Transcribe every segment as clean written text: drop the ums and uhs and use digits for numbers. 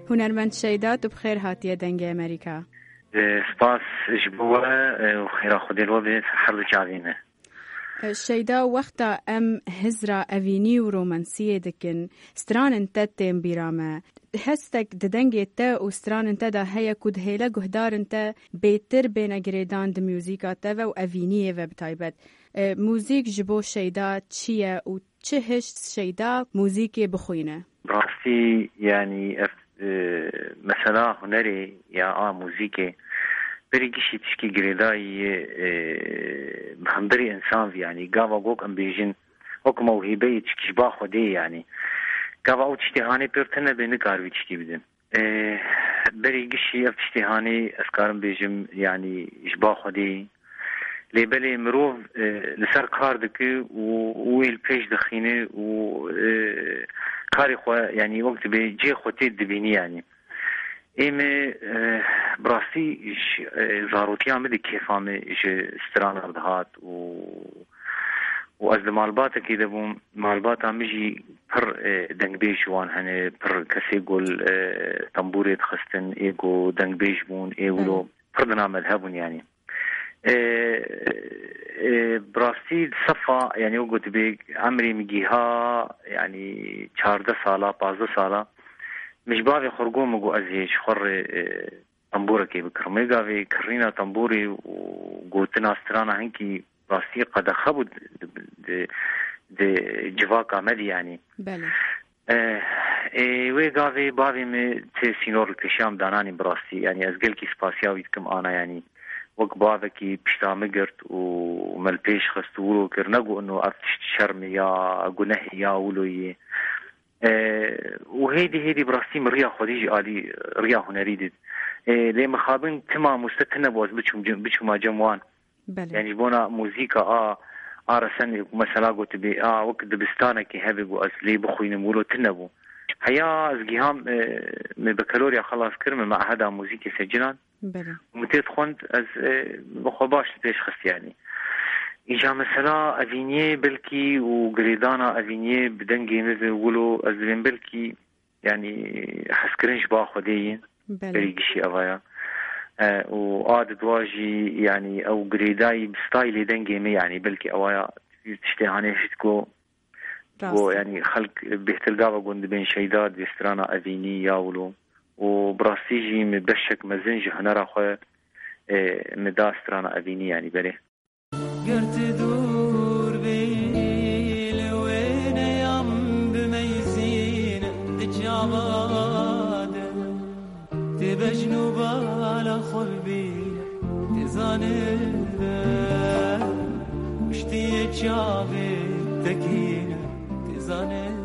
هنرمند شیدا تو بخیر هاتیه دنگ امریکا. سپاس جبوه و خیرا خودی رو به حرد جاوینه. شیدا وقتا ام هزرا اوینی و رومانسیه دکن ستران انت تیم بیرامه هستك ددنگی تا و ستران انت دا هیا کود هیلا گهدار انت بیتر بین گریدان د موزیکا تا و اوینیه و بتایبت موزیک جبو شیدا چیه و چه هشت شیدا موزیکی بخوینه؟ راستی يعني مثلا هنري يا موزيكي بريكشي تشكي جريداي بهندري انسان يعني قاوا جوك ام بيجن وك موهبه تشكي باخو دي يعني قاوا او تشتهاني بيرتنا بنقار تشكي بدن بريكشي تشتهاني اسكارم بيجم يعني اشباخو دي ليبلي مروف لسر كاردك ويل بيش دخينه و كاري خو يعني وقت بيجي خوتي دبيني يعني ايمه براسي زاروتيا مدي كيفامي استران ردهات وأز مالباتا كده بوم مالباتا مجي بر دنگ بيش وان هنه بر كسي يقول تنبوري تخستن ايقو دنگ بيش بون ايقولو بردنا مذهبون يعني براستی صفا يعني وقت بيك عمري مجيها يعني 14 ساله 15 ساله مش باغي خرجوم وقو ازيش خر طنبوره كي بكرمي قاوي كرينا طنبوري وقوتنا استرانا هنكي براستی قد خبود د جواك عمدي يعني بله وی قاوي باوي مي تي سينور الكشام داناني براستی يعني ازقل كي سباسياوي تكم انا يعني وق باذكي بشتامي قرت وملبيش خستولو كرنقو انه افتشت شرمي يا قنهي يا ولوي وهيدي براسي مريا خديجي آلي ريا هنريدد لي مخابن تما مستتنب واز بچو ما جموان بله. يعني بونا موزيكا رسن مثلا قلت بي وقت دبستانا كي هبقو از لي بخوين مولو تنبو هيا از جيهام بكالوريا خلاص كرمه مع هذا موزيكي سجلان بله ومتيت خونت از بخوباش تبيش خست يعني إجا مثلا أفينيه بلكي وقريدانا أفينيه بدنجي مثل ولو أزلين بلكي يعني حسكرنش باخو دي بريقشي أفايا وعادت واجي يعني أو قريداي بستايلي دنجي مي يعني بلكي أوايا تشتهاني شتكو يعني خلق بيهتلقابا قند بين شيدات بيسترانا أفيني ياولو وبراسيجي مبشك مزنج هنرا خواه مدا استرانا أفيني يعني بلي قرت دور بيل وين يم بميزين تجاباد تبجنو بالا خربين تزانب وشتي جابي تكين تزانب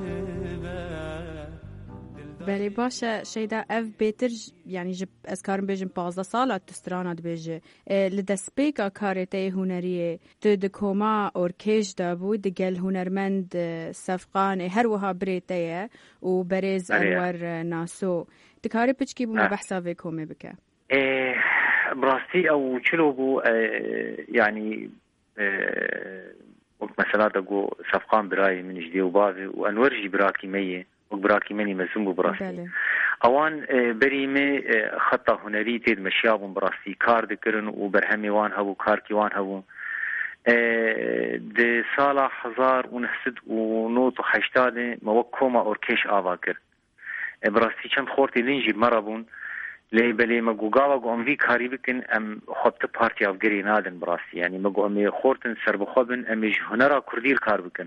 بله باشه شیدا اف بیتر یعنی جب از کارم بیجم 15 سال تسترانا بیجه لدسپیکا کارته هنریه دکوما اورکیش دا بود دگل هنرمند صفقان هر وها بریته و برز انور ناسو دکاری پچکی بو مبحثا ویکومه بکه براستی او چلو بو يعني مثلا دقو صفقان براي من جدي وباذي وانورجي براكي ميه وبراكي مني مزوم براسي اوان بريمه خطه هنري تيد مشيابون براسي كار دكرن وبرهمي وان هبو كاركي وان هبو د سالا 1980 موكوما اوركيش اواكر براسي چند خورتي لينجي مرابون لي بلي مغوغاوا غون في كاري بكن ام خطه بارتي افغري نادن براسي يعني مغو ام خورتن سربخوبن ام هنرا كردير كار بكن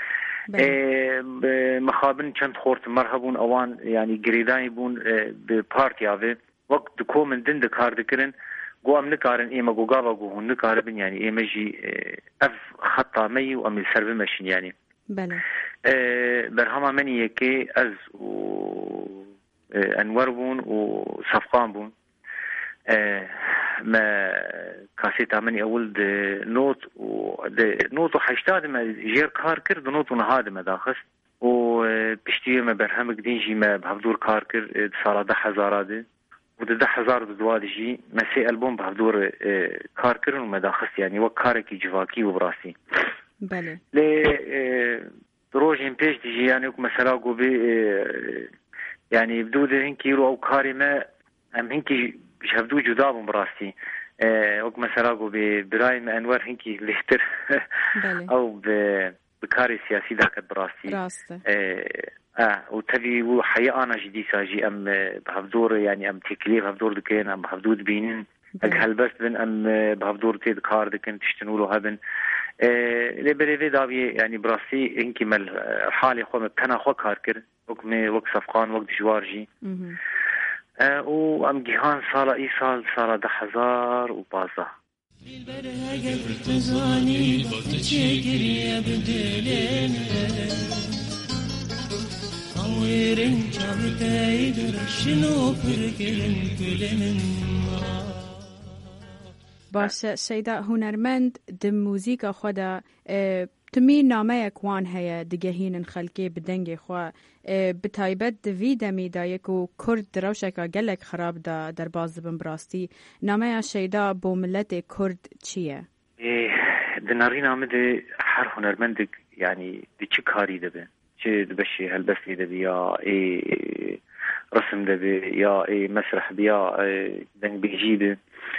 مخابن چند خورت مرحبون اوان يعني گریدانی بون بپارتی آوه وقت دکو من دن دکار دکرن گو ام نکارن ایما گو گاوا گو هون نکاربن يعني ایما جي اف خطا مي و امي سرب مشين يعني بله برهما مني يكي از انور بون و صفقان بون ما كاسيتا مني اول نوت نوت حشتاد ما جير كار كرد نوت نهاد ما داخس و بشتي ما برهم قدينجي ما بهفدور كار كرد صار 10,000 دي و 10,000 دوادجي ما سي البوم بهفدور كار كرد وما داخس يعني وكاركي جواكي وبراسي بله لي روجين بيش ديجي يعني مثلا قو بي يعني بدو هنكي يرو أو كارمة أم هنكي شهدو جدابهم براسي وك مثلا قو برايم أنوار هنكي ليفتر أو بكاري سياسي ذاك براسي راسته وتبي وحياة أنا جدي ساجي أم بهفدور يعني أم تكليف هفدور دكين أم بهفدود بينين أجهل بس بن أم بهفدور تيد كار دكين تشتنولو هبن لبريفي دابي يعني براسي إنكي مال حالي خو مبتنا خو كاركر وكمي وك صفقان وك جوارجي وأم جيهان صالة إي صالة 10,012 باشه شیدا هنرمند دم موزیکا خدا تمی نامه کوان هیا دگهین خلقی بدنگ خوا بتایبت دوی دمی دا یکو کرد دروشکا گلک خراب دا در باز بن براستی نامه شیدا بو ملت کرد چیه؟ دناری نامه ده هر هنرمند يعني دي چه کاری دبه چه دبشي هلبسي دبه یا رسم دبه یا مسرح بیا دنگ بيجي ده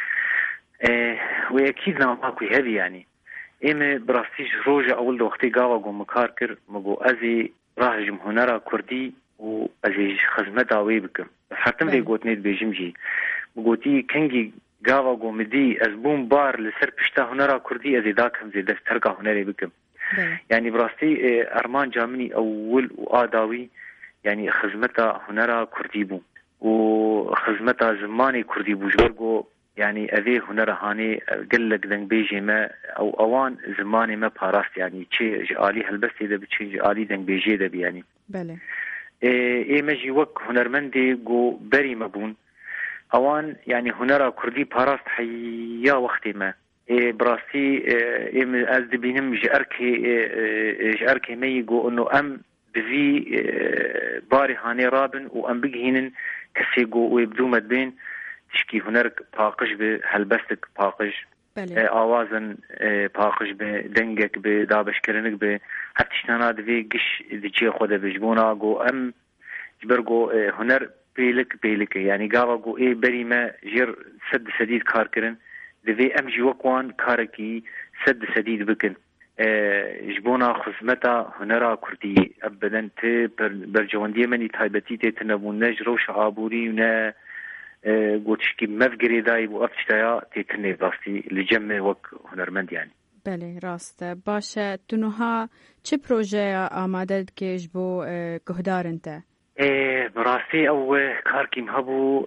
واكيد ناماكو هذه يعني ايمه براستيش روجا اول دو وقتي قاوا قو مكاركر مقو ازي راهجم هنرا كردي و ازي خزمتا ويبكم حتم لي قوت نيت بيجمجي مقوتي كنجي قاوا قو مدي ازبون بار لسر بشتا هنرا كردي ازي داكم زي دفترقا هنري بكم يعني براستي ارمان جامني اول وآداوي يعني خزمتا هنرا كردي بو وخزمتا زماني كردي بو جبرقو يعني أذي هنر هاني قلق دنگ بيجي ما أو أوان زماني ما باراست يعني شيء جالي هلبس إذا بتشي جالي دنگ بيجي ده بيعني بله مجي وك هنرمندي جو بري مبون أوان يعني هنر كردي باراست حيا وقت ما براسي از دبينم جأركي مي جو إنه أم بذي باري هاني رابن وأم بجهين كسي جو ويبدو مدبين تشكي هنرك باقش بهلبستك باقش آوازن باقش بدنگك بدابش كرنك بهفتشتانا دوي قش ديجي خوده بجبونا قو أم جبرقو هنر بيلك يعني قاوا قو بري ما جير سد سديد كار كرن دوي أم جوكوان كاركي سد سديد بكن جبونا خزمتا هنرا كردي أبدا برجواندية مني تايبتي تنبون نجرو شعابوري ونا قوتشكي مفقري دايب وأفتشتايا تيكني براستي لجمع وك هنرمند يعني بله راسته باشه تنوها چه پروژه آماده که جبو گهدار انت؟ براستي أو كاركي مهبو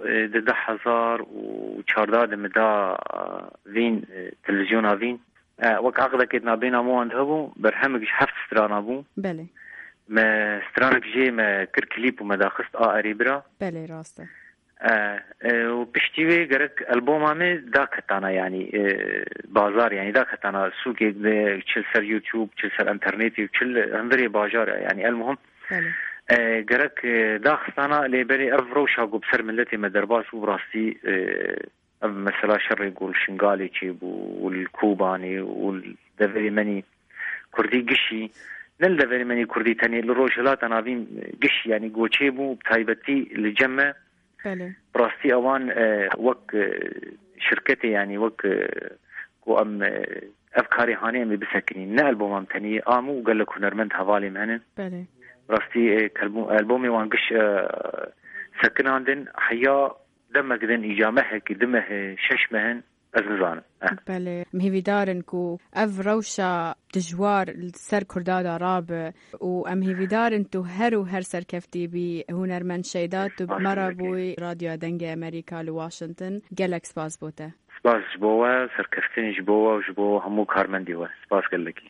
10,014 مدا فين تلفزيون فين وك عقدة كتنا بينا مو عند هبو برهمك حفت سترانا بو بله ما سترانك جي ما كر كليب ومدا خست قريبرا بله راسته وبشتيوي قرك ألبومامي داكتانا يعني بازار يعني داكتانا سوقي تشل سر يوتيوب تشل سر انترنتي وتشل هندري بازار يعني المهم قرك داخستانا لبري أفروشا قو بسر ملتي مدرباس وبراستي مثلا شر يقول شنغالي تشيب والكوباني والدفري مني كردي قشي نل مني كردي تاني الروجلات أنا فين قشي يعني قو تشيبو بتايبتي لجمع براستي اوان وك شركتي يعني وك وام افكاري هاني ام بسكنين نا البوم تاني امو وقال لك هنرمند حوالي مهن براستي البومي وانقش سكن عندن حيا دمك دن اجامه كي دمه شش مهن ازنزان بله مهيفيدارن كو اف روشا دجوار سر كردادا راب و ام هيفيدارن تو هر سر كفتي بي هنرمند شيدات مرا بوي راديو دنگ امريكا لواشنطن جالكس باز بوتا سپاس جبوه سرکفتین جبوه و جبوه همو کارمندی و سپاس گلکی